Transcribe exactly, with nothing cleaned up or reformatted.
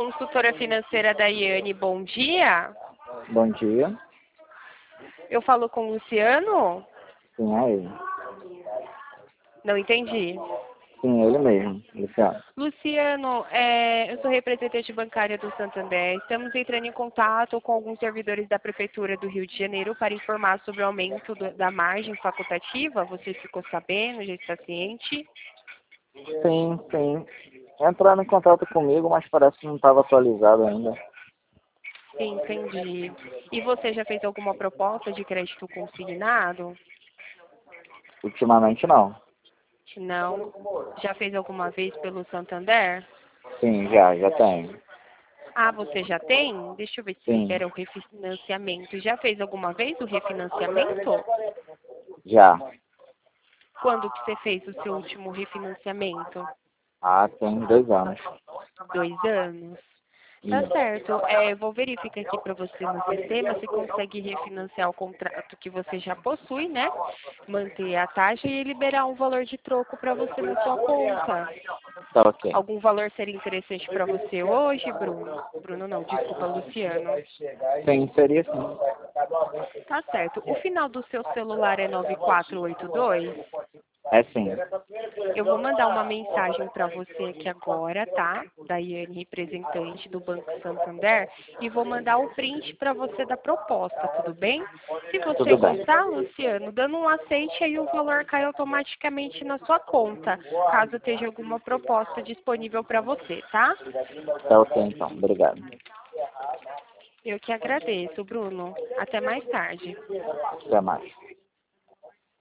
consultora financeira da Iane, bom dia. Bom dia. Eu falo com o Luciano? Sim, é ele. Não entendi. Sim, ele mesmo, Luciano. Luciano, é, eu sou representante bancária do Santander. Estamos entrando em contato com alguns servidores da Prefeitura do Rio de Janeiro para informar sobre o aumento do, da margem facultativa. Você ficou sabendo? Já está ciente? Sim, sim. Entraram em contato comigo, mas parece que não estava atualizado ainda. Sim, entendi. E você já fez alguma proposta de crédito consignado? Ultimamente não. Não. Já fez alguma vez pelo Santander? Sim, já, já tenho. Ah, você já tem? Deixa eu ver se Sim, libera o refinanciamento. Já fez alguma vez o refinanciamento? já. Quando que você fez o seu último refinanciamento? Ah, tem dois anos. Dois anos? Tá Isso. certo. É, eu vou verificar aqui para você no sistema se consegue refinanciar o contrato que você já possui, né? Manter a taxa e liberar um valor de troco para você na sua conta. Tá ok. Algum valor seria interessante para você hoje, Bruno? Bruno não, desculpa, Luciano. Sim, seria sim. Tá certo. O final do seu celular é nove quatro oito dois? É sim. Eu vou mandar uma mensagem para você aqui agora, tá? Da Iane, representante do Banco Santander, e vou mandar o print para você da proposta, tudo bem? Se você Tudo bem. gostar, Luciano, dando um aceite, aí o valor cai automaticamente na sua conta, caso esteja alguma proposta disponível para você, tá? Tá ok então. Obrigado. Eu que agradeço, Bruno. Até mais tarde. Até mais.